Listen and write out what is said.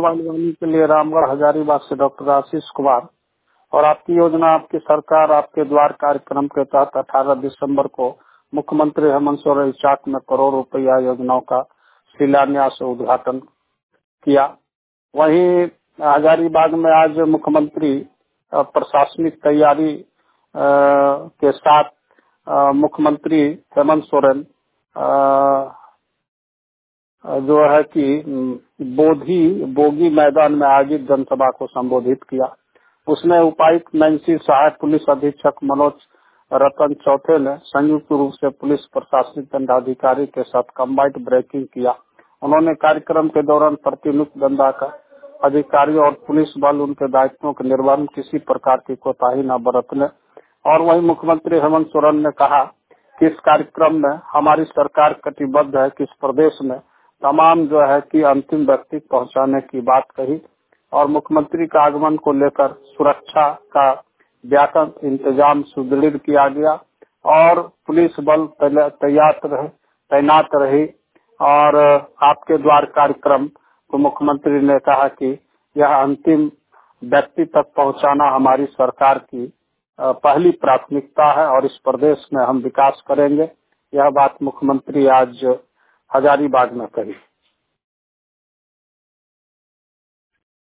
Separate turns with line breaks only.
Mobile वाणी के लिए रामगढ़ हजारीबाग से डॉक्टर आशीष कुमार। और आपकी योजना आपकी सरकार आपके द्वार कार्यक्रम के तहत 18 दिसंबर को मुख्यमंत्री हेमंत सोरेन चाक में करोड़ रुपया योजनाओं का शिलान्यास उद्घाटन किया। वहीं हजारीबाग में आज मुख्यमंत्री प्रशासनिक तैयारी के साथ मुख्यमंत्री हेमंत सोरेन जो है कि बोगी मैदान में आयोजित जनसभा को संबोधित किया। उसमें उपायुक्त नैन्सी सहायक पुलिस अधीक्षक मनोज रतन चौथे ने संयुक्त रूप से पुलिस प्रशासनिक दंडाधिकारी के साथ कम्बाइंड ब्रेकिंग किया। उन्होंने कार्यक्रम के दौरान प्रतिनियुक्त दंडाधिकारी अधिकारियों और पुलिस बल उनके दायित्वों के निर्वहन में किसी प्रकार की कोताही न बरतने। और वहीं मुख्यमंत्री हेमंत सोरेन ने कहा कि इस कार्यक्रम में हमारी सरकार कटिबद्ध है कि इस प्रदेश में तमाम जो है कि अंतिम व्यक्ति पहुंचाने की बात कही। और मुख्यमंत्री का आगमन को लेकर सुरक्षा का व्यापक इंतजाम सुदृढ़ किया गया और पुलिस बल तैनात रही। और आपके द्वार कार्यक्रम को मुख्यमंत्री ने कहा कि यह अंतिम व्यक्ति तक पहुंचाना हमारी सरकार की पहली प्राथमिकता है और इस प्रदेश में हम विकास करेंगे। यह बात मुख्यमंत्री आज हजारीबाग में कही।